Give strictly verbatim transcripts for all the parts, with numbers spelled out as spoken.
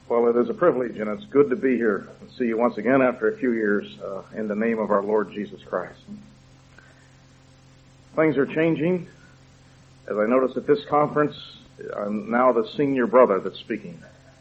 Well, it is a privilege, and it's good to be here and see you once again after a few years uh, in the name of our Lord Jesus Christ. Things are changing. As I notice at this conference, I'm now the senior brother that's speaking.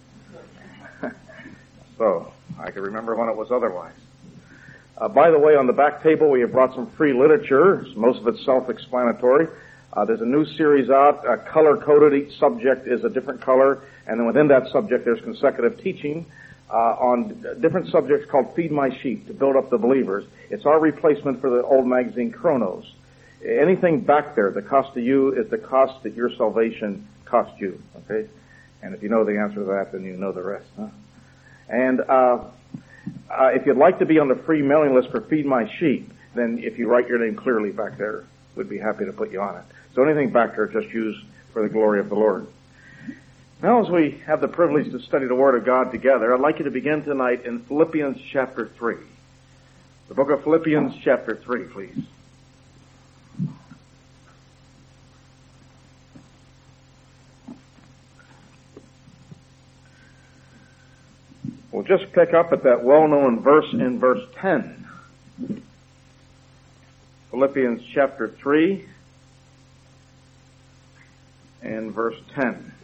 So, I can remember when it was otherwise. Uh, by the way, on the back table we have brought some free literature. Most of it's self-explanatory. Uh, there's a new series out, uh, color-coded. Each subject is a different color, and then within that subject there's consecutive teaching uh, on different subjects called Feed My Sheep, to build up the believers. It's our replacement for the old magazine Chronos. Anything back there, the cost to you is the cost that your salvation cost you, okay? And if you know the answer to that, then you know the rest, huh? And uh, uh, if you'd like to be on the free mailing list for Feed My Sheep, then if you write your name clearly back there, we'd be happy to put you on it. So anything back there, just use for the glory of the Lord. Now, as we have the privilege to study the Word of God together, I'd like you to begin tonight in Philippians chapter three. The book of Philippians chapter three, please. We'll just pick up at that well-known verse in verse ten. Philippians chapter three and verse ten.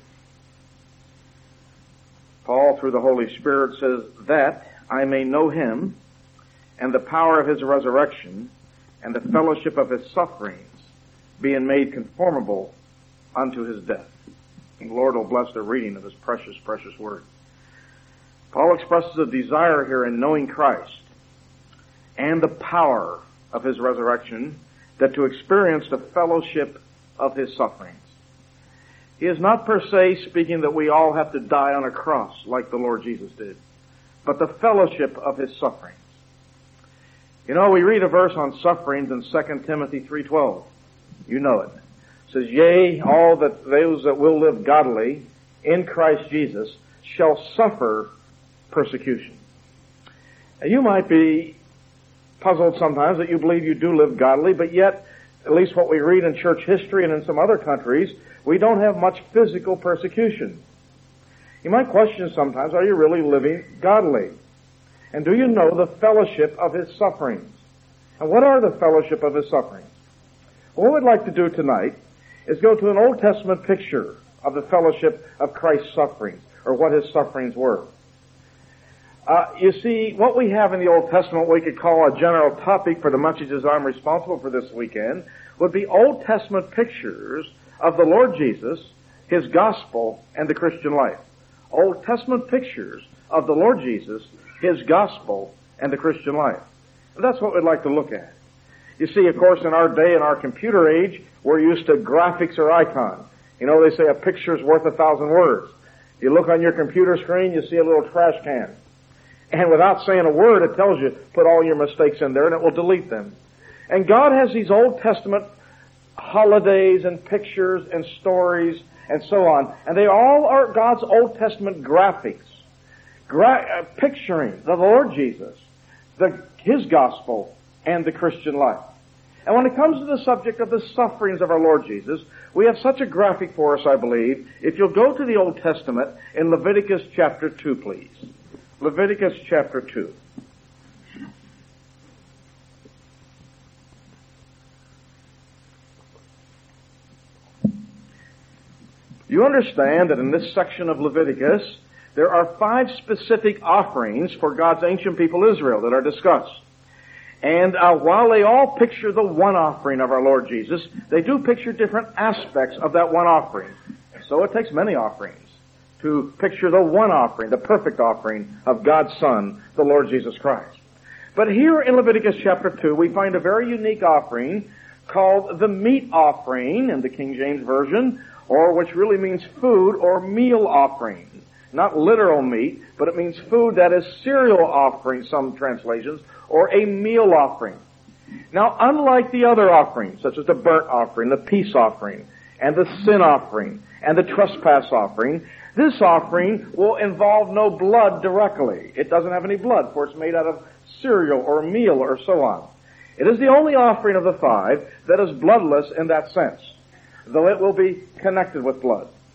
Paul, through the Holy Spirit, says, "That I may know him, and the power of his resurrection, and the fellowship of his sufferings, being made conformable unto his death." And the Lord will bless the reading of his precious, precious word. Paul expresses a desire here in knowing Christ and the power of his resurrection, that to experience the fellowship of his sufferings. He is not per se speaking that we all have to die on a cross like the Lord Jesus did, but the fellowship of his sufferings. You know, we read a verse on sufferings in Second Timothy three twelve. You know it. It says, "Yea, all that those that will live godly in Christ Jesus shall suffer persecution." Now, you might be puzzled sometimes that you believe you do live godly, but yet, at least what we read in church history and in some other countries, we don't have much physical persecution. You might question sometimes, are you really living godly? And do you know the fellowship of his sufferings? And what are the fellowship of his sufferings? Well, what we'd like to do tonight is go to an Old Testament picture of the fellowship of Christ's sufferings, or what his sufferings were. Uh, you see, what we have in the Old Testament, we could call a general topic for the messages I'm responsible for this weekend, would be Old Testament pictures of the Lord Jesus, his gospel, and the Christian life. Old Testament pictures of the Lord Jesus, his gospel, and the Christian life. And that's what we'd like to look at. You see, of course, in our day, in our computer age, we're used to graphics or icons. You know, they say a picture's worth a thousand words. You look on your computer screen, you see a little trash can. And without saying a word, it tells you, put all your mistakes in there, and it will delete them. And God has these Old Testament holidays and pictures and stories and so on. And they all are God's Old Testament graphics, gra- uh, picturing the Lord Jesus, the, his gospel, and the Christian life. And when it comes to the subject of the sufferings of our Lord Jesus, we have such a graphic for us, I believe. If you'll go to the Old Testament in Leviticus chapter two, please. Leviticus chapter two. You understand that in this section of Leviticus, there are five specific offerings for God's ancient people Israel that are discussed. And uh, while they all picture the one offering of our Lord Jesus, they do picture different aspects of that one offering. So it takes many offerings to picture the one offering, the perfect offering of God's Son, the Lord Jesus Christ. But here in Leviticus chapter two, we find a very unique offering called the meat offering in the King James Version, or which really means food or meal offering. Not literal meat, but it means food that is cereal offering, some translations, or a meal offering. Now, unlike the other offerings, such as the burnt offering, the peace offering, and the sin offering, and the trespass offering, this offering will involve no blood directly. It doesn't have any blood, for it's made out of cereal or meal or so on. It is the only offering of the five that is bloodless in that sense, though it will be connected with blood.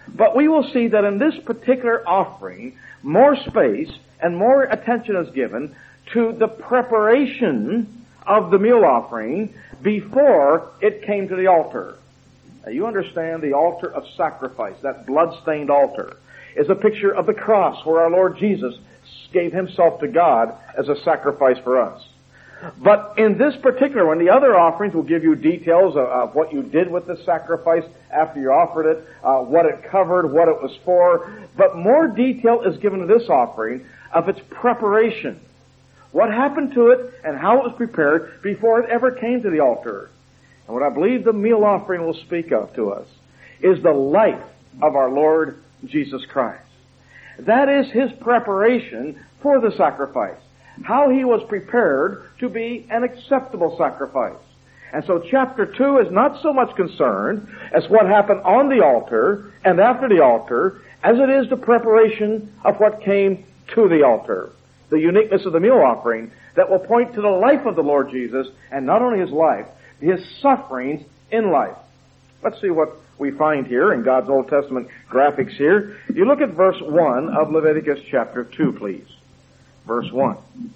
But we will see that in this particular offering, more space and more attention is given to the preparation of the meal offering before it came to the altar. Now you understand the altar of sacrifice, that blood-stained altar, is a picture of the cross where our Lord Jesus gave himself to God as a sacrifice for us. But in this particular one, the other offerings will give you details of, of what you did with the sacrifice after you offered it, uh, what it covered, what it was for. But more detail is given to this offering of its preparation. What happened to it and how it was prepared before it ever came to the altar. And what I believe the meal offering will speak of to us is the life of our Lord Jesus Christ. That is his preparation for the sacrifice. How he was prepared to be an acceptable sacrifice. And so chapter two is not so much concerned as what happened on the altar and after the altar as it is the preparation of what came to the altar. The uniqueness of the meal offering that will point to the life of the Lord Jesus, and not only his life, his sufferings in life. Let's see what we find here in God's Old Testament graphics here. You look at verse one of Leviticus chapter two, please. Verse one.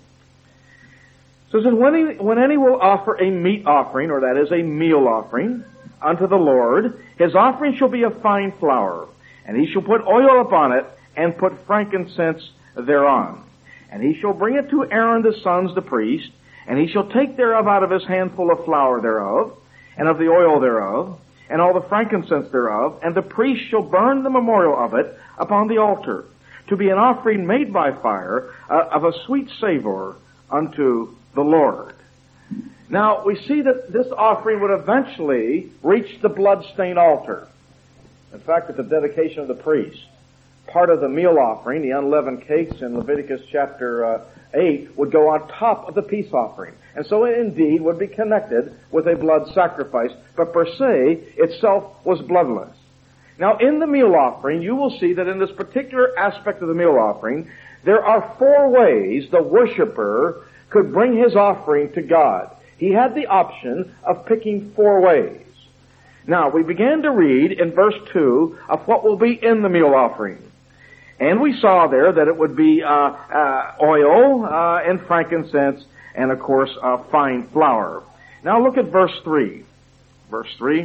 It says, when, he, when any will offer a meat offering, or that is a meal offering, unto the Lord, his offering shall be of fine flour, and he shall put oil upon it, and put frankincense thereon. And he shall bring it to Aaron the sons, the priest, and he shall take thereof out of his handful of flour thereof, and of the oil thereof, and all the frankincense thereof, and the priest shall burn the memorial of it upon the altar, to be an offering made by fire uh, of a sweet savor unto the Lord. Now, we see that this offering would eventually reach the blood-stained altar. In fact, at the dedication of the priest, part of the meal offering, the unleavened cakes in Leviticus chapter uh, eight, would go on top of the peace offering. And so it indeed would be connected with a blood sacrifice, but per se, itself was bloodless. Now, in the meal offering, you will see that in this particular aspect of the meal offering, there are four ways the worshiper could bring his offering to God. He had the option of picking four ways. Now, we began to read in verse two of what will be in the meal offering. And we saw there that it would be uh, uh, oil uh, and frankincense and, of course, uh, fine flour. Now, look at verse three. Verse three.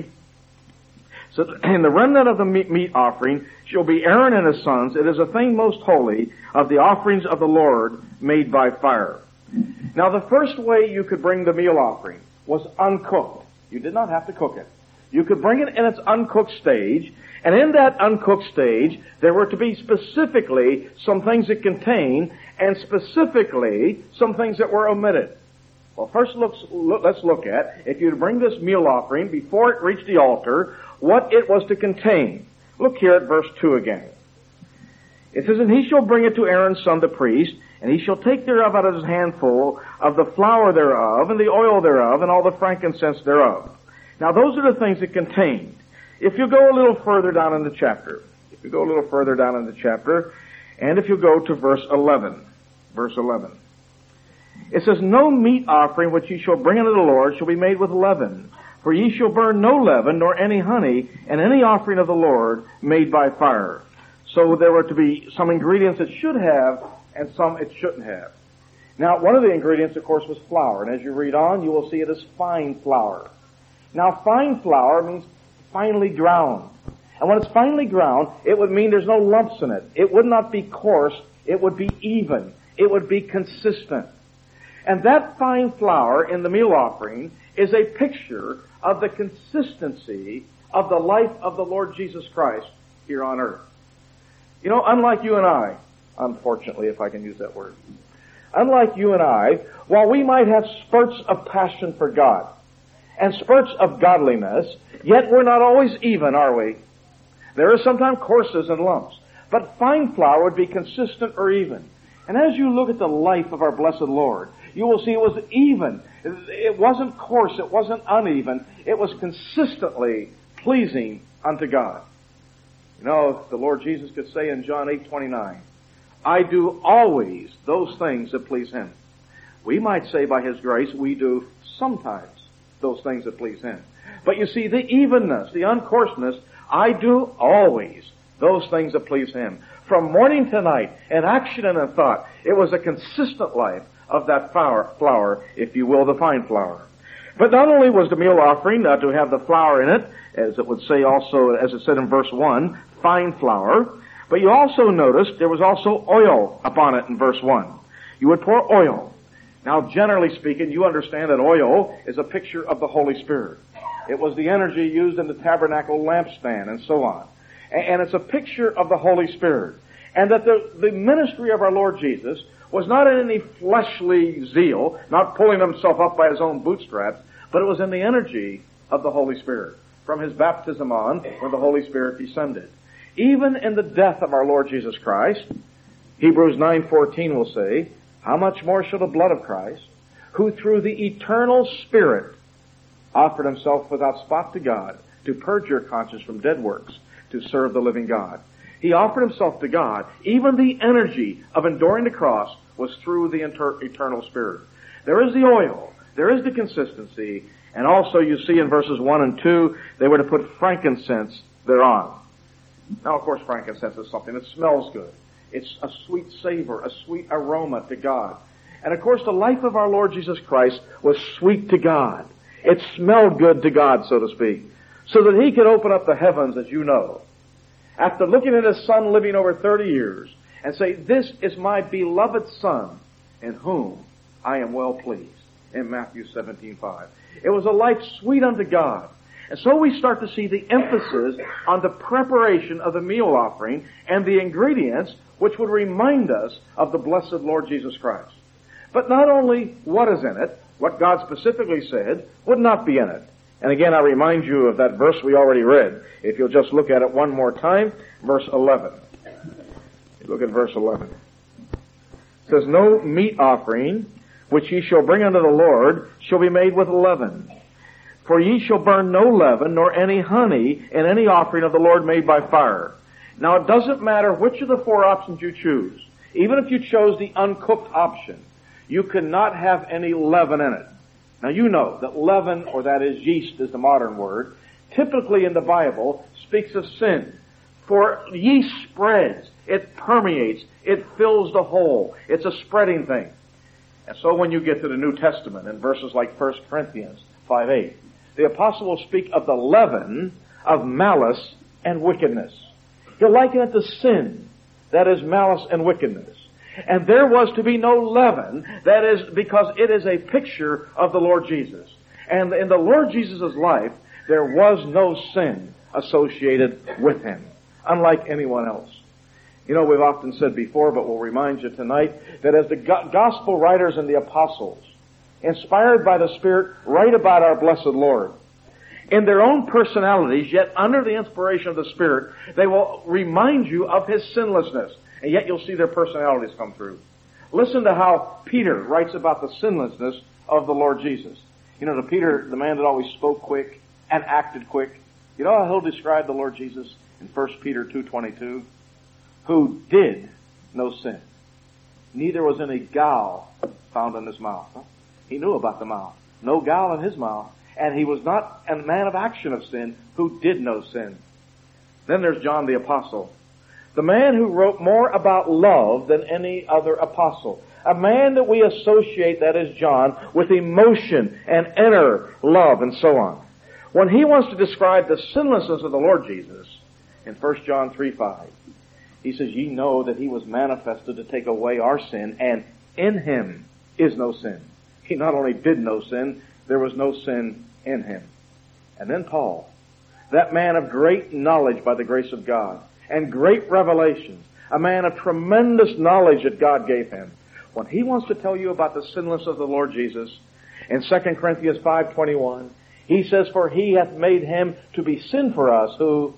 So, and the remnant of the meat offering shall be Aaron and his sons. It is a thing most holy of the offerings of the Lord made by fire. Now, the first way you could bring the meal offering was uncooked. You did not have to cook it. You could bring it in its uncooked stage, and in that uncooked stage, there were to be specifically some things it contained, and specifically some things that were omitted. Well, first looks, look, let's look at, if you bring this meal offering before it reached the altar, what it was to contain. Look here at verse two again. It says, and he shall bring it to Aaron's son the priest, and he shall take thereof out of his handful of the flour thereof, and the oil thereof, and all the frankincense thereof. Now those are the things it contained. If you go a little further down in the chapter, if you go a little further down in the chapter, and if you go to verse eleven, verse eleven, it says, no meat offering which ye shall bring unto the Lord shall be made with leaven, for ye shall burn no leaven, nor any honey, and any offering of the Lord made by fire. So there were to be some ingredients it should have, and some it shouldn't have. Now, one of the ingredients, of course, was flour, and as you read on, you will see it as fine flour. Now, fine flour means finely ground. And when it's finely ground, it would mean there's no lumps in it. It would not be coarse. It would be even. It would be consistent. And that fine flour in the meal offering is a picture of the consistency of the life of the Lord Jesus Christ here on earth. You know, unlike you and I, unfortunately, if I can use that word, unlike you and I, while we might have spurts of passion for God and spurts of godliness, yet we're not always even, are we? There are sometimes coarses and lumps. But fine flour would be consistent or even. And as you look at the life of our blessed Lord, you will see it was even. It wasn't coarse. It wasn't uneven. It was consistently pleasing unto God. You know, the Lord Jesus could say in John eight twenty-nine, I do always those things that please Him. We might say by His grace, we do sometimes those things that please Him. But you see, the evenness, the uncoarseness, I do always Those things that please Him. From morning to night, in action and in thought, it was a consistent life of that flour, flour, if you will, the fine flour. But not only was the meal offering uh, to have the flour in it, as it would say also, as it said in verse one, fine flour, but you also noticed there was also oil upon it in verse one. You would pour oil. Now, generally speaking, you understand that oil is a picture of the Holy Spirit. It was the energy used in the tabernacle lampstand and so on. And it's a picture of the Holy Spirit. And that the, the ministry of our Lord Jesus was not in any fleshly zeal, not pulling himself up by his own bootstraps, but it was in the energy of the Holy Spirit. From his baptism on, when the Holy Spirit descended. Even in the death of our Lord Jesus Christ, Hebrews nine fourteen will say, how much more shall the blood of Christ, who through the eternal Spirit offered himself without spot to God, to purge your conscience from dead works, to serve the living God. He offered himself to God. Even the energy of enduring the cross was through the inter- eternal Spirit. There is the oil. There is the consistency. And also you see in verses one and two, they were to put frankincense thereon. Now, of course, frankincense is something that smells good. It's a sweet savor, a sweet aroma to God. And of course, the life of our Lord Jesus Christ was sweet to God. It smelled good to God, so to speak. So that he could open up the heavens, as you know, after looking at his Son living over thirty years, and say, this is my beloved Son, in whom I am well pleased, in Matthew seventeen five. It was a life sweet unto God. And so we start to see the emphasis on the preparation of the meal offering and the ingredients which would remind us of the blessed Lord Jesus Christ. But not only what is in it, what God specifically said would not be in it. And again, I remind you of that verse we already read. If you'll just look at it one more time, verse eleven. Look at verse eleven. It says, no meat offering which ye shall bring unto the Lord shall be made with leaven. For ye shall burn no leaven, nor any honey in any offering of the Lord made by fire. Now it doesn't matter which of the four options you choose. Even if you chose the uncooked option, you cannot have any leaven in it. Now you know that leaven, or that is yeast is the modern word, typically in the Bible speaks of sin. For yeast spreads, it permeates, it fills the whole. It's a spreading thing. And so when you get to the New Testament, in verses like First Corinthians five eight, the apostle will speak of the leaven of malice and wickedness. He'll liken it to sin, that is malice and wickedness. And there was to be no leaven, that is because it is a picture of the Lord Jesus. And in the Lord Jesus' life, there was no sin associated with him, unlike anyone else. You know, we've often said before, but we'll remind you tonight, that as the go- gospel writers and the apostles, inspired by the Spirit, write about our blessed Lord, in their own personalities, yet under the inspiration of the Spirit, they will remind you of his sinlessness. And yet you'll see their personalities come through. Listen to how Peter writes about the sinlessness of the Lord Jesus. You know, to Peter, the man that always spoke quick and acted quick, you know how he'll describe the Lord Jesus in First Peter two twenty-two? Who did no sin. Neither was any guile found in his mouth. Huh? He knew about the mouth. No guile in his mouth. And he was not a man of action of sin who did no sin. Then there's John the Apostle. The man who wrote more about love than any other apostle. A man that we associate, that is John, with emotion and inner love and so on. When he wants to describe the sinlessness of the Lord Jesus, in First John three five, he says, ye know that he was manifested to take away our sin, and in him is no sin. He not only did no sin, there was no sin in him. And then Paul, that man of great knowledge by the grace of God, and great revelations, a man of tremendous knowledge that God gave him. When he wants to tell you about the sinlessness of the Lord Jesus, in Second Corinthians five twenty-one, he says, for he hath made him to be sin for us who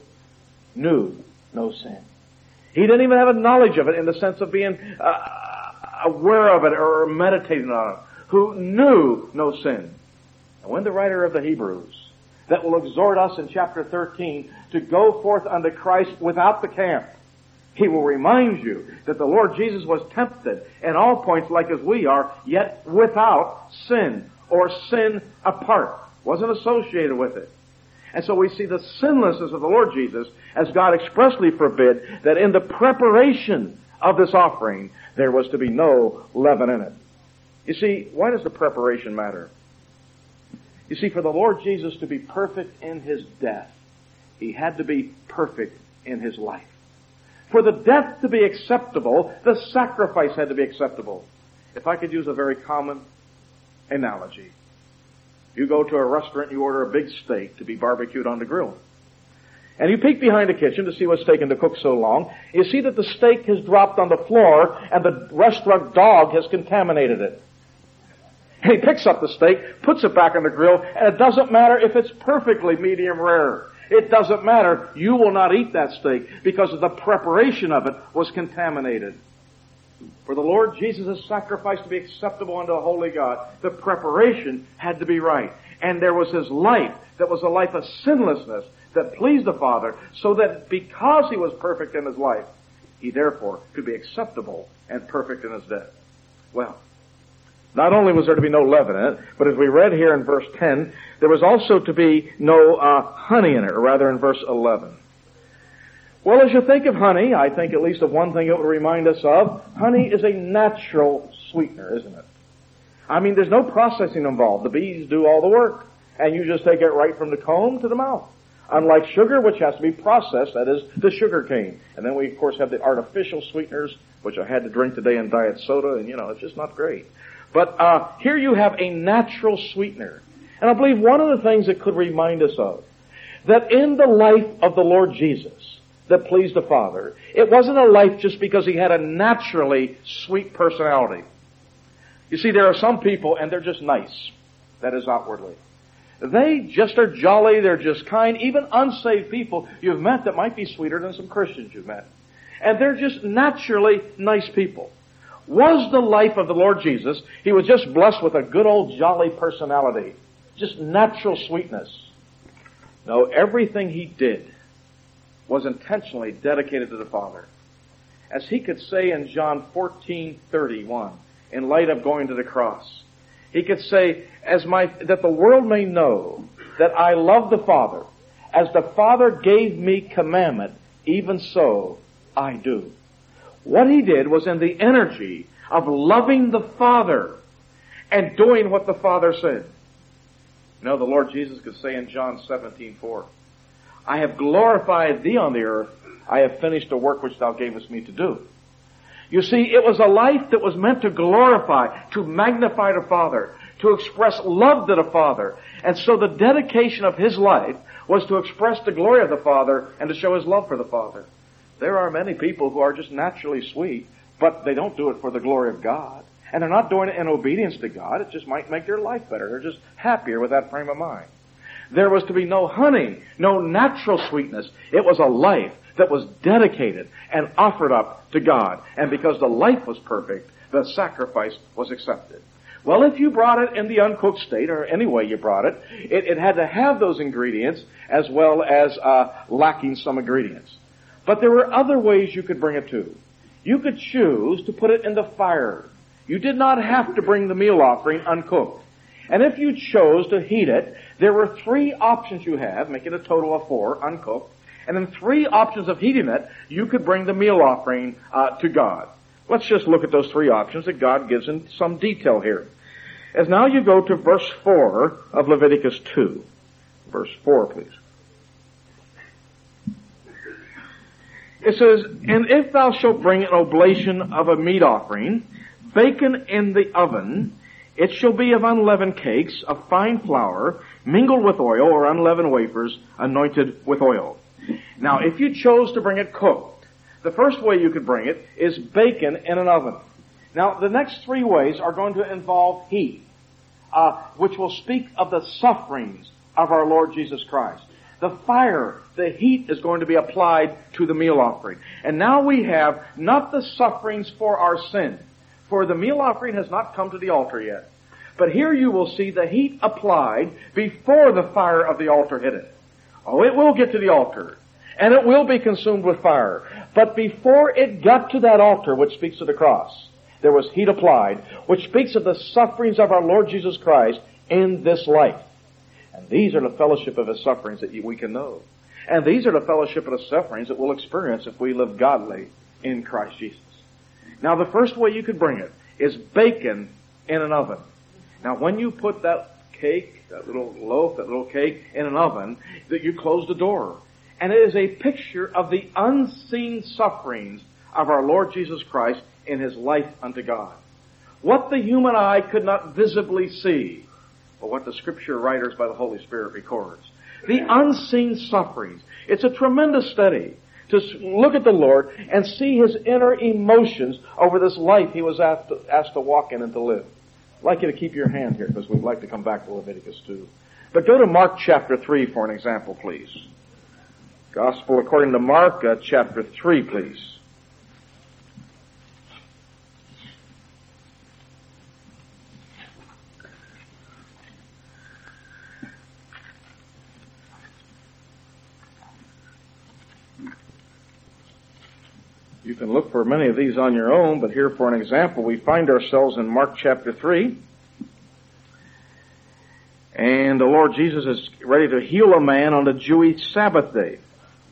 knew no sin. He didn't even have a knowledge of it in the sense of being uh, aware of it or meditating on it, who knew no sin. And when the writer of the Hebrews, that will exhort us in chapter thirteen to go forth unto Christ without the camp, he will remind you that the Lord Jesus was tempted in all points like as we are, yet without sin, or sin apart. Wasn't associated with it. And so we see the sinlessness of the Lord Jesus as God expressly forbid that in the preparation of this offering, there was to be no leaven in it. You see, why does the preparation matter? You see, for the Lord Jesus to be perfect in His death, He had to be perfect in His life. For the death to be acceptable, the sacrifice had to be acceptable. If I could use a very common analogy. You go to a restaurant, you order a big steak to be barbecued on the grill. And you peek behind the kitchen to see what's taken to cook so long. You see that the steak has dropped on the floor and the restaurant dog has contaminated it. And he picks up the steak, puts it back on the grill, and it doesn't matter if it's perfectly medium rare. It doesn't matter. You will not eat that steak because of the preparation of it was contaminated. For the Lord Jesus' sacrifice to be acceptable unto a holy God, the preparation had to be right. And there was His life that was a life of sinlessness that pleased the Father, so that because He was perfect in His life, He therefore could be acceptable and perfect in His death. Well, not only was there to be no leaven in it, but as we read here in verse ten, there was also to be no uh, honey in it, or rather in verse eleven. Well, as you think of honey, I think at least of one thing it would remind us of. Honey is a natural sweetener, isn't it? I mean, there's no processing involved. The bees do all the work, and you just take it right from the comb to the mouth. Unlike sugar, which has to be processed, that is, the sugar cane. And then we, of course, have the artificial sweeteners, which I had to drink today in diet soda, and, you know, it's just not great. But uh here you have a natural sweetener. And I believe one of the things it could remind us of, that in the life of the Lord Jesus, that pleased the Father, it wasn't a life just because He had a naturally sweet personality. You see, there are some people, and they're just nice, that is outwardly. They just are jolly, they're just kind. Even unsaved people you've met that might be sweeter than some Christians you've met. And they're just naturally nice people. Was the life of the Lord Jesus, He was just blessed with a good old jolly personality, just natural sweetness. No, everything He did was intentionally dedicated to the Father. As He could say in John fourteen thirty-one, in light of going to the cross, He could say, "As my that the world may know that I love the Father, as the Father gave me commandment, even so I do." What He did was in the energy of loving the Father and doing what the Father said. You know, the Lord Jesus could say in John seventeen four, "I have glorified Thee on the earth. I have finished the work which Thou gavest me to do." You see, it was a life that was meant to glorify, to magnify the Father, to express love to the Father. And so the dedication of His life was to express the glory of the Father and to show His love for the Father. There are many people who are just naturally sweet, but they don't do it for the glory of God. And they're not doing it in obedience to God. It just might make their life better. They're just happier with that frame of mind. There was to be no honey, no natural sweetness. It was a life that was dedicated and offered up to God. And because the life was perfect, the sacrifice was accepted. Well, if you brought it in the uncooked state, or any way you brought it, it, it had to have those ingredients as well as uh, lacking some ingredients. But there were other ways you could bring it to. You could choose to put it in the fire. You did not have to bring the meal offering uncooked. And if you chose to heat it, there were three options you had, making a total of four, uncooked. And in three options of heating it, you could bring the meal offering uh, to God. Let's just look at those three options that God gives in some detail here. As now you go to verse four of Leviticus two. Verse four, please. It says, "And if thou shalt bring an oblation of a meat offering, baken in the oven, it shall be of unleavened cakes, of fine flour, mingled with oil, or unleavened wafers, anointed with oil." Now, if you chose to bring it cooked, the first way you could bring it is bacon in an oven. Now, the next three ways are going to involve heat, uh, which will speak of the sufferings of our Lord Jesus Christ. The fire, the heat is going to be applied to the meal offering. And now we have not the sufferings for our sin, for the meal offering has not come to the altar yet. But here you will see the heat applied before the fire of the altar hit it. Oh, it will get to the altar, and it will be consumed with fire. But before it got to that altar, which speaks of the cross, there was heat applied, which speaks of the sufferings of our Lord Jesus Christ in this life. And these are the fellowship of His sufferings that we can know. And these are the fellowship of the sufferings that we'll experience if we live godly in Christ Jesus. Now, the first way you could bring it is bacon in an oven. Now, when you put that cake, that little loaf, that little cake in an oven, that you close the door. And it is a picture of the unseen sufferings of our Lord Jesus Christ in His life unto God. What the human eye could not visibly see, but what the Scripture writers by the Holy Spirit records. The unseen sufferings. It's a tremendous study to look at the Lord and see His inner emotions over this life He was asked to, asked to walk in and to live. I'd like you to keep your hand here because we'd like to come back to Leviticus two. But go to Mark chapter three for an example, please. Gospel according to Mark uh, chapter three, please. You can look for many of these on your own, but here for an example, we find ourselves in Mark chapter three. And the Lord Jesus is ready to heal a man on the Jewish Sabbath day.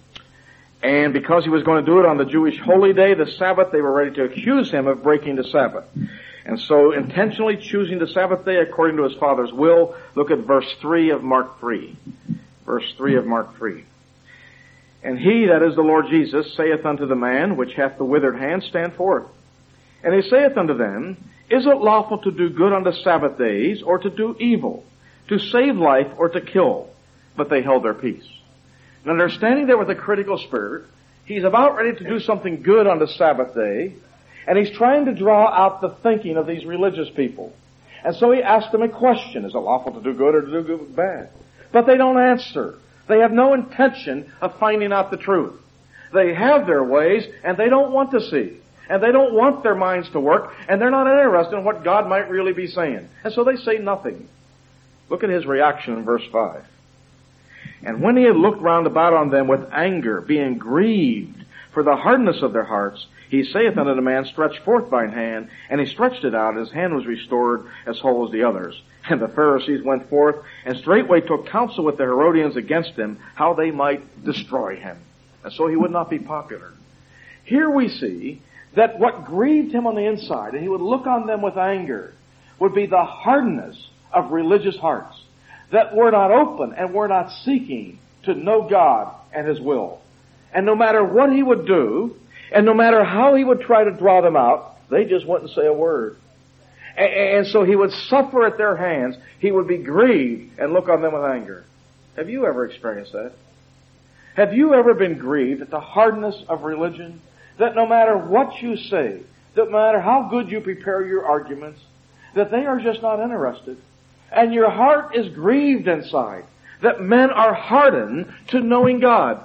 And because He was going to do it on the Jewish holy day, the Sabbath, they were ready to accuse Him of breaking the Sabbath. And so intentionally choosing the Sabbath day according to His Father's will, look at verse three of Mark three. Verse three of Mark three. And He, that is the Lord Jesus, saith unto the man which hath the withered hand, stand forth. And He saith unto them, Is it lawful to do good on the Sabbath days, or to do evil, to save life, or to kill? But they held their peace. Now they're standing there with a critical spirit. He's about ready to do something good on the Sabbath day, and He's trying to draw out the thinking of these religious people. And so He asks them a question, is it lawful to do good or to do good bad? But they don't answer. They have no intention of finding out the truth. They have their ways, and they don't want to see. And they don't want their minds to work, and they're not interested in what God might really be saying. And so they say nothing. Look at His reaction in verse five. And when He had looked round about on them with anger, being grieved for the hardness of their hearts, He saith unto the man, Stretch forth thine hand. And he stretched it out, and his hand was restored as whole as the others. And the Pharisees went forth, and straightway took counsel with the Herodians against him, how they might destroy him. And so he would not be popular. Here we see that what grieved him on the inside, and he would look on them with anger, would be the hardness of religious hearts that were not open and were not seeking to know God and His will. And no matter what he would do, and no matter how he would try to draw them out, they just wouldn't say a word. And so he would suffer at their hands. He would be grieved and look on them with anger. Have you ever experienced that? Have you ever been grieved at the hardness of religion? That no matter what you say, that no matter how good you prepare your arguments, that they are just not interested. And your heart is grieved inside. That men are hardened to knowing God.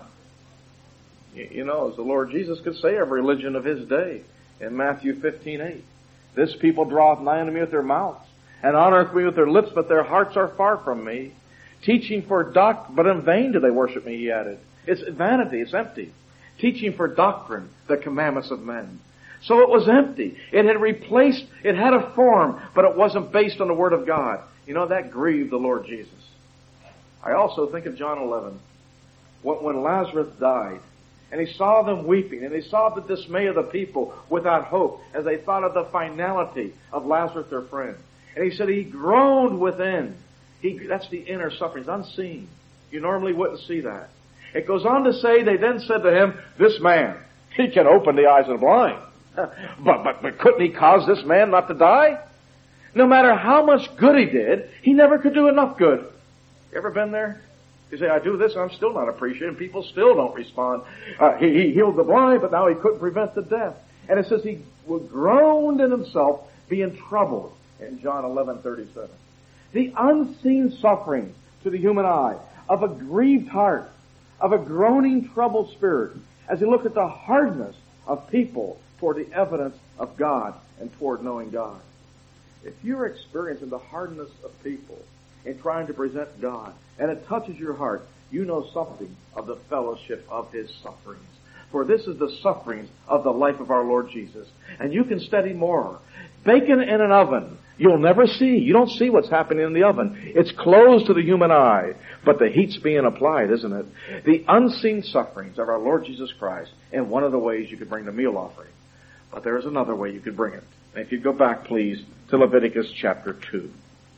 You know, as the Lord Jesus could say of religion of His day in Matthew fifteen eight. This people draweth nigh unto me with their mouths, and honoreth me with their lips, but their hearts are far from me. Teaching for doctrine, but in vain do they worship me, He added. It's vanity, it's empty. Teaching for doctrine, the commandments of men. So it was empty. It had replaced, it had a form, but it wasn't based on the Word of God. You know, that grieved the Lord Jesus. I also think of John eleven. When Lazarus died, and He saw them weeping, and He saw the dismay of the people without hope as they thought of the finality of Lazarus, their friend. And He said He groaned within. He, that's the inner sufferings, unseen. You normally wouldn't see that. It goes on to say, they then said to Him, this man, he can open the eyes of the blind. but, but, but couldn't He cause this man not to die? No matter how much good He did, He never could do enough good. You ever been there? You say, I do this, and I'm still not appreciating. People still don't respond. Uh, he, he healed the blind, but now He couldn't prevent the deaf. And it says He groaned in Himself, being troubled, in John eleven thirty-seven. The unseen suffering to the human eye of a grieved heart, of a groaning, troubled spirit, as He looked at the hardness of people toward the evidence of God and toward knowing God. If you're experiencing the hardness of people in trying to present God, and it touches your heart, you know something of the fellowship of His sufferings. For this is the sufferings of the life of our Lord Jesus. And you can study more. Bacon in an oven. You'll never see. You don't see what's happening in the oven. It's closed to the human eye, but the heat's being applied, isn't it? The unseen sufferings of our Lord Jesus Christ, and one of the ways you could bring the meal offering. But there is another way you could bring it. And if you go back, please, to Leviticus chapter two.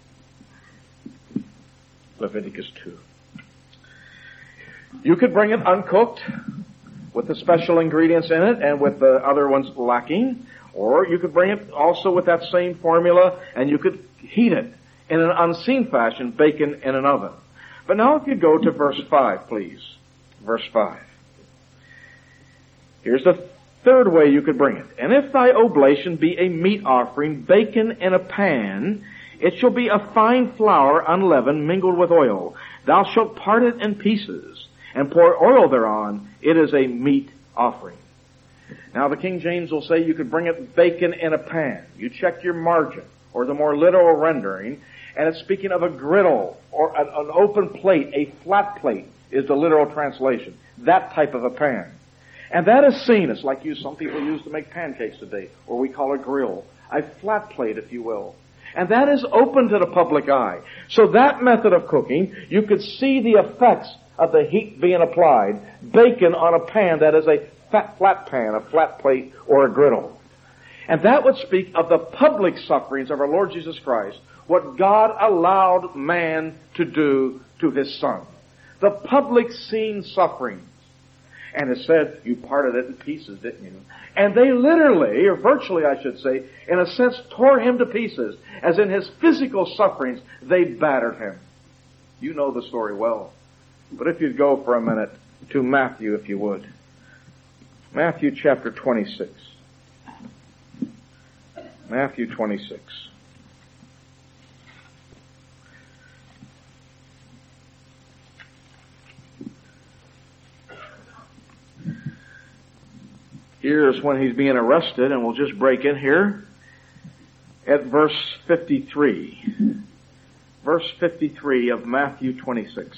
Leviticus two. You could bring it uncooked, with the special ingredients in it, and with the other ones lacking. Or you could bring it also with that same formula, and you could heat it in an unseen fashion, bacon in an oven. But now if you go to verse five, please. Verse five. Here's the third way you could bring it. And if thy oblation be a meat offering, bacon in a pan, it shall be a fine flour unleavened, mingled with oil. Thou shalt part it in pieces, and pour oil thereon. It is a meat offering. Now the King James will say you could bring it bacon in a pan. You check your margin, or the more literal rendering, and it's speaking of a griddle, or an, an open plate, a flat plate is the literal translation. That type of a pan. And that is seen, it's like you, some people use to make pancakes today, or we call a grill. A flat plate, if you will. And that is open to the public eye. So that method of cooking, you could see the effects of the heat being applied. Bacon on a pan that is a fat, flat pan, a flat plate, or a griddle. And that would speak of the public sufferings of our Lord Jesus Christ, what God allowed man to do to his Son. The public seen sufferings. And it said, you parted it in pieces, didn't you? And they literally, or virtually I should say, in a sense tore him to pieces. As in his physical sufferings, they battered him. You know the story well. But if you'd go for a minute to Matthew, if you would. Matthew chapter twenty-six. Matthew twenty-six. Here's when he's being arrested, and we'll just break in here at verse fifty-three. Verse fifty-three of Matthew twenty-six.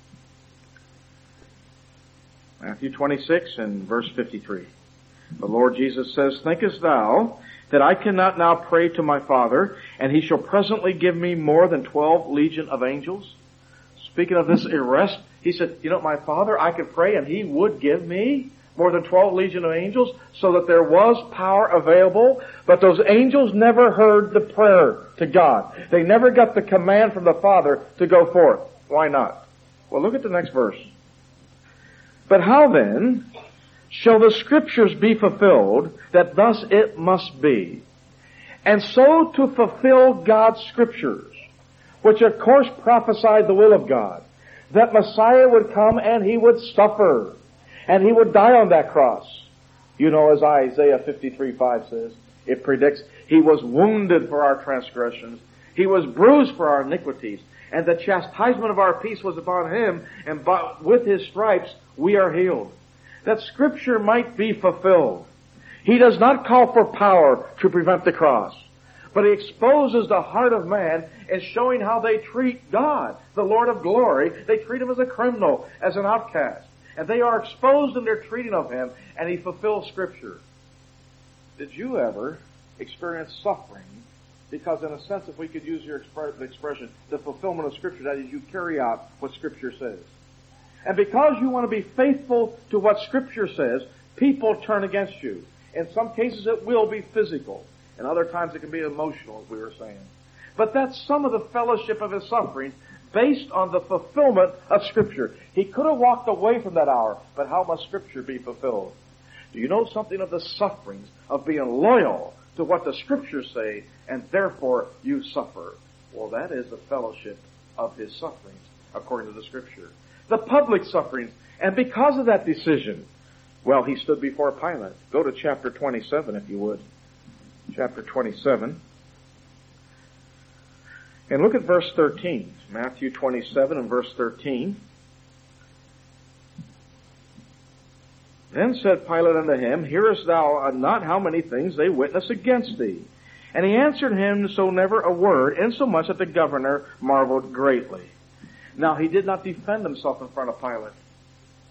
Matthew twenty-six and verse fifty-three. The Lord Jesus says, Thinkest thou that I cannot now pray to my Father, and he shall presently give me more than twelve legion of angels? Speaking of this arrest, he said, you know, my Father, I could pray and he would give me more than twelve legion of angels, so that there was power available. But those angels never heard the prayer to God. They never got the command from the Father to go forth. Why not? Well, look at the next verse. But how then shall the Scriptures be fulfilled, that thus it must be? And so to fulfill God's Scriptures, which of course prophesied the will of God, that Messiah would come and he would suffer, and he would die on that cross. You know, as Isaiah fifty-three five says, it predicts, he was wounded for our transgressions, he was bruised for our iniquities, and the chastisement of our peace was upon him, and by, with his stripes we are healed. That Scripture might be fulfilled. He does not call for power to prevent the cross, but he exposes the heart of man in showing how they treat God, the Lord of glory. They treat him as a criminal, as an outcast. And they are exposed in their treating of him, and he fulfills Scripture. Did you ever experience suffering? Because in a sense, if we could use your expression, the fulfillment of Scripture, that is, you carry out what Scripture says. And because you want to be faithful to what Scripture says, people turn against you. In some cases, it will be physical. In other times, it can be emotional, as we were saying. But that's some of the fellowship of his suffering, based on the fulfillment of Scripture. He could have walked away from that hour, but how must Scripture be fulfilled? Do you know something of the sufferings of being loyal to what the Scriptures say, and therefore you suffer? Well, that is the fellowship of his sufferings, according to the Scripture. The public sufferings, and because of that decision, well, he stood before Pilate. Go to chapter twenty-seven, if you would. Chapter twenty-seven. And look at verse thirteen. Matthew twenty-seven and verse thirteen. Then said Pilate unto him, Hearest thou not how many things they witness against thee? And he answered him so never a word, insomuch that the governor marveled greatly. Now he did not defend himself in front of Pilate.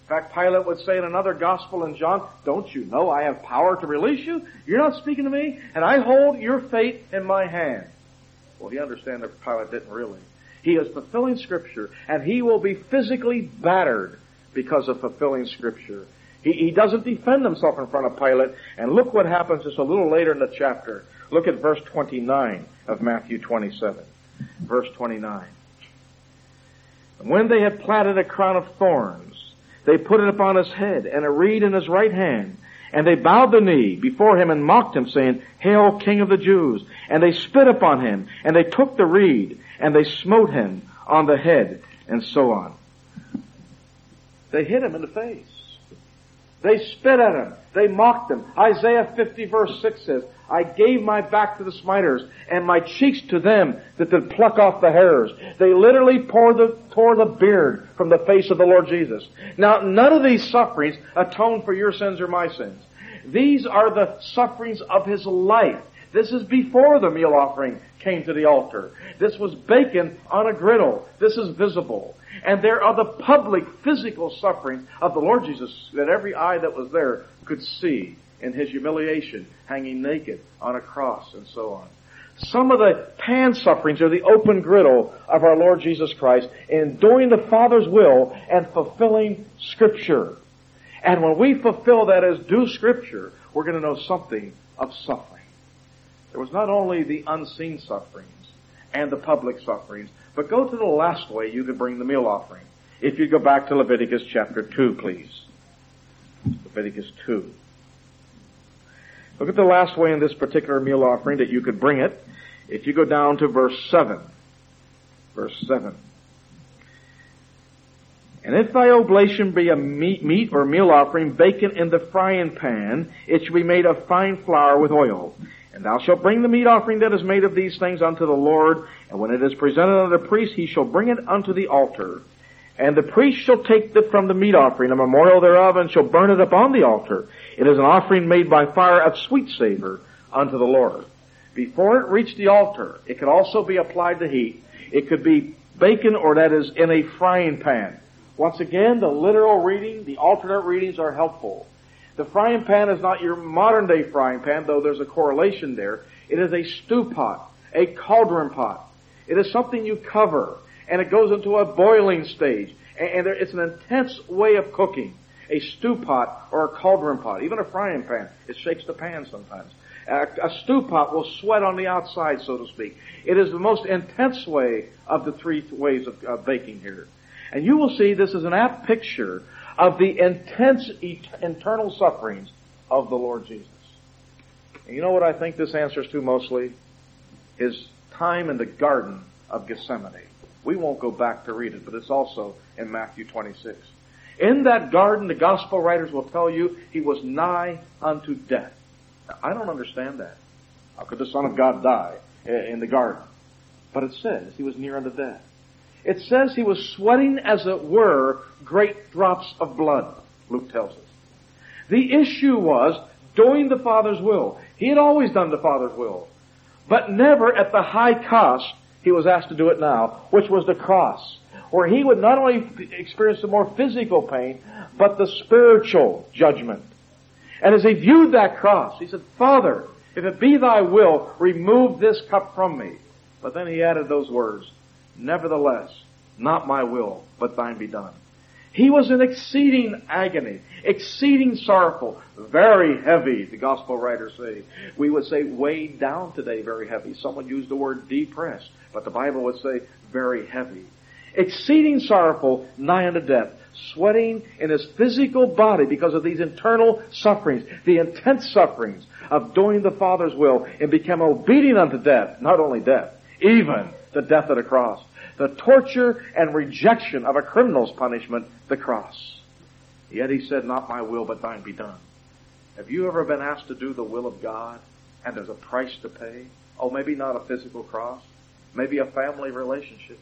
In fact, Pilate would say in another gospel in John, don't you know I have power to release you? You're not speaking to me, and I hold your fate in my hand. Well, you understand that Pilate didn't really. He is fulfilling Scripture, and he will be physically battered because of fulfilling Scripture. He, he doesn't defend himself in front of Pilate, and look what happens just a little later in the chapter. Look at verse twenty-nine of Matthew twenty-seven. Verse twenty-nine. And when they had platted a crown of thorns, they put it upon his head, and a reed in his right hand. And they bowed the knee before him and mocked him, saying, Hail, King of the Jews! And they spit upon him, and they took the reed, and they smote him on the head, and so on. They hit him in the face. They spit at him. They mocked him. Isaiah fifty verse six says, I gave my back to the smiters, and my cheeks to them that did pluck off the hairs. They literally tore the, tore the beard from the face of the Lord Jesus. Now, none of these sufferings atone for your sins or my sins. These are the sufferings of his life. This is before the meal offering came to the altar. This was bacon on a griddle. This is visible. And there are the public physical sufferings of the Lord Jesus that every eye that was there could see in his humiliation, hanging naked on a cross and so on. Some of the pan sufferings are the open griddle of our Lord Jesus Christ in doing the Father's will and fulfilling Scripture. And when we fulfill that as due Scripture, we're going to know something of suffering. There was not only the unseen sufferings and the public sufferings, but go to the last way you could bring the meal offering. If you go back to Leviticus chapter two, please. Leviticus two. Look at the last way in this particular meal offering that you could bring it. If you go down to verse seven. Verse seven. And if thy oblation be a meat, meat or meal offering, bacon in the frying pan, it shall be made of fine flour with oil. And thou shalt bring the meat offering that is made of these things unto the Lord, and when it is presented unto the priest, he shall bring it unto the altar. And the priest shall take it from the meat offering, a memorial thereof, and shall burn it upon the altar. It is an offering made by fire of sweet savor unto the Lord. Before it reached the altar, it could also be applied to heat. It could be bacon, or that is in a frying pan. Once again, the literal reading, the alternate readings are helpful. The frying pan is not your modern day frying pan, though there's a correlation there. It is a stew pot, a cauldron pot. It is something you cover, and it goes into a boiling stage. And it's an intense way of cooking. A stew pot or a cauldron pot, even a frying pan, it shakes the pan sometimes. A, a stew pot will sweat on the outside, so to speak. It is the most intense way of the three ways of uh, baking here. And you will see this is an apt picture of the intense et- internal sufferings of the Lord Jesus. And you know what I think this answers to mostly? His time in the Garden of Gethsemane. We won't go back to read it, but it's also in Matthew twenty-six. In that garden, the gospel writers will tell you, he was nigh unto death. Now, I don't understand that. How could the Son of God die in the garden? But it says he was near unto death. It says he was sweating, as it were, great drops of blood, Luke tells us. The issue was doing the Father's will. He had always done the Father's will, but never at the high cost he was asked to do it now, which was the cross, where he would not only experience the more physical pain, but the spiritual judgment. And as he viewed that cross, he said, Father, if it be thy will, remove this cup from me. But then he added those words, nevertheless, not my will, but thine be done. He was in exceeding agony, exceeding sorrowful, very heavy, the gospel writers say. We would say weighed down today, very heavy. Someone used the word depressed, but the Bible would say very heavy. Exceeding sorrowful, nigh unto death, sweating in his physical body because of these internal sufferings, the intense sufferings of doing the Father's will, and become obedient unto death, not only death, even the death of the cross. The torture and rejection of a criminal's punishment, the cross. Yet he said, not my will, but thine be done. Have you ever been asked to do the will of God, and there's a price to pay? Oh, maybe not a physical cross. Maybe a family relationship.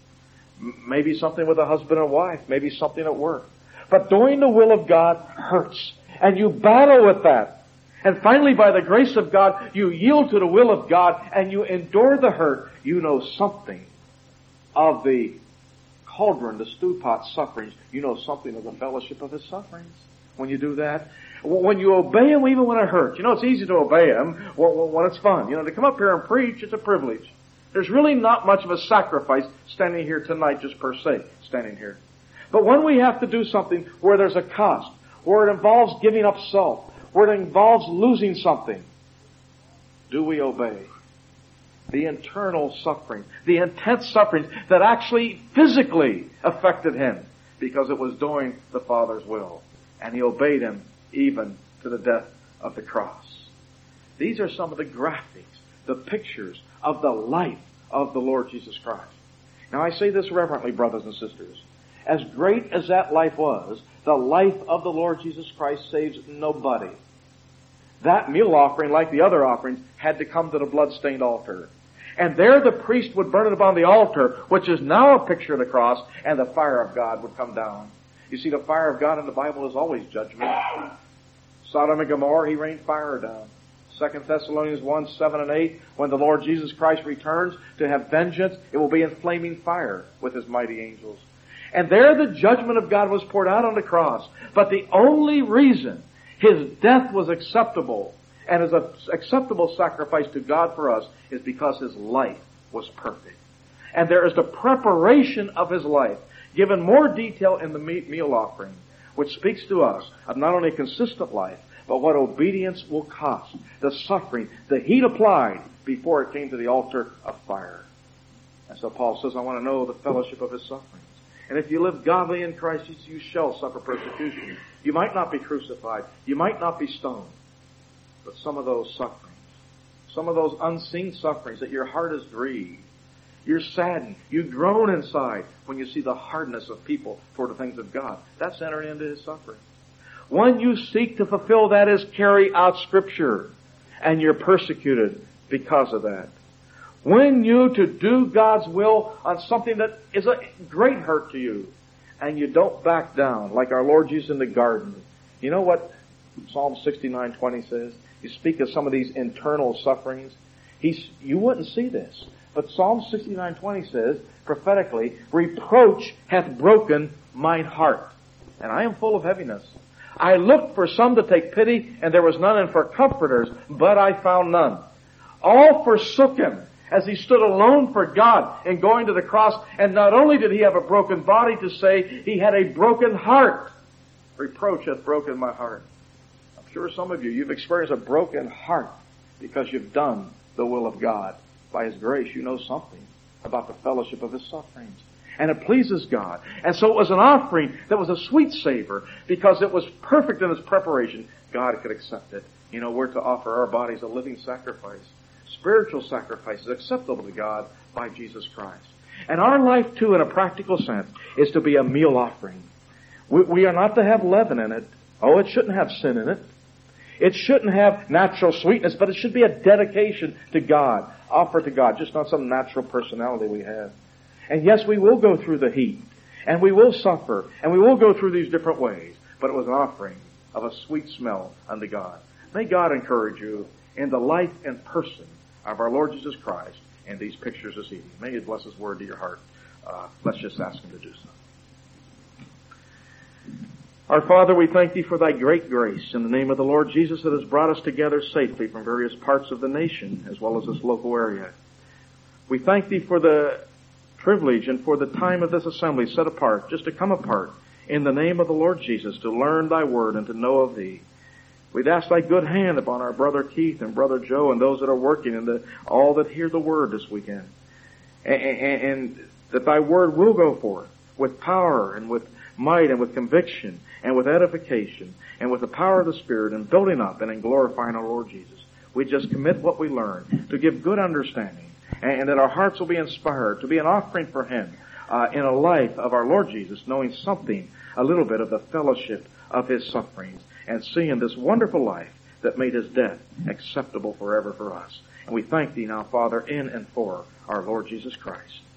M- maybe something with a husband and wife. Maybe something at work. But doing the will of God hurts. And you battle with that. And finally, by the grace of God, you yield to the will of God, and you endure the hurt. You know something of the cauldron, the stew pot sufferings, you know something of the fellowship of his sufferings when you do that. When you obey him even when it hurts. You know, it's easy to obey him when it's fun. You know, to come up here and preach, it's a privilege. There's really not much of a sacrifice standing here tonight just per se, standing here. But when we have to do something where there's a cost, where it involves giving up self, where it involves losing something, do we obey? The internal suffering, the intense suffering that actually physically affected him because it was doing the Father's will. And he obeyed him even to the death of the cross. These are some of the graphics, the pictures of the life of the Lord Jesus Christ. Now I say this reverently, brothers and sisters. As great as that life was, the life of the Lord Jesus Christ saves nobody. That meal offering, like the other offerings, had to come to the blood-stained altar. And there the priest would burn it upon the altar, which is now a picture of the cross, and the fire of God would come down. You see, the fire of God in the Bible is always judgment. Sodom and Gomorrah, he rained fire down. Second Thessalonians one, seven and eight, when the Lord Jesus Christ returns to have vengeance, it will be in flaming fire with his mighty angels. And there the judgment of God was poured out on the cross. But the only reason his death was acceptable and is an acceptable sacrifice to God for us is because his life was perfect. And there is the preparation of his life, given more detail in the meal offering, which speaks to us of not only a consistent life, but what obedience will cost, the suffering, the heat applied before it came to the altar of fire. And so Paul says, I want to know the fellowship of his sufferings. And if you live godly in Christ Jesus, you shall suffer persecution. You might not be crucified. You might not be stoned. But some of those sufferings, some of those unseen sufferings that your heart is grieved, you're saddened, you groan inside when you see the hardness of people toward the things of God. That's entering into his suffering. When you seek to fulfill that is carry out Scripture, and you're persecuted because of that. When you to do God's will on something that is a great hurt to you, and you don't back down, like our Lord Jesus in the garden. You know what Psalm sixty-nine twenty says? You speak of some of these internal sufferings. He's, you wouldn't see this. But Psalm sixty-nine twenty says, prophetically, reproach hath broken mine heart, and I am full of heaviness. I looked for some to take pity, and there was none, and for comforters, but I found none. All forsook him as he stood alone for God in going to the cross. And not only did he have a broken body to say, he had a broken heart. Reproach hath broken my heart. I'm sure some of you, you've experienced a broken heart because you've done the will of God. By his grace, you know something about the fellowship of his sufferings. And it pleases God. And so it was an offering that was a sweet savor because it was perfect in its preparation. God could accept it. You know, we're to offer our bodies a living sacrifice. Spiritual sacrifices acceptable to God by Jesus Christ. And our life, too, in a practical sense, is to be a meal offering. We, we are not to have leaven in it. Oh, it shouldn't have sin in it. It shouldn't have natural sweetness, but it should be a dedication to God, offered to God, just not some natural personality we have. And yes, we will go through the heat, and we will suffer, and we will go through these different ways, but it was an offering of a sweet smell unto God. May God encourage you in the life and person of our Lord Jesus Christ and these pictures this evening. May He bless His word to your heart. Uh, let's just ask Him to do so. Our Father, we thank Thee for Thy great grace in the name of the Lord Jesus that has brought us together safely from various parts of the nation as well as this local area. We thank Thee for the privilege and for the time of this assembly set apart, just to come apart in the name of the Lord Jesus to learn Thy word and to know of Thee. We'd ask Thy good hand upon our brother Keith and brother Joe and those that are working and the, all that hear the word this weekend. And, and, and that Thy word will go forth with power and with might and with conviction and with edification and with the power of the Spirit and building up and in glorifying our Lord Jesus. We just commit what we learn to give good understanding and, and that our hearts will be inspired to be an offering for Him uh, in a life of our Lord Jesus, knowing something, a little bit of the fellowship of His sufferings and seeing this wonderful life that made His death acceptable forever for us. And we thank Thee now, Father, in and for our Lord Jesus Christ.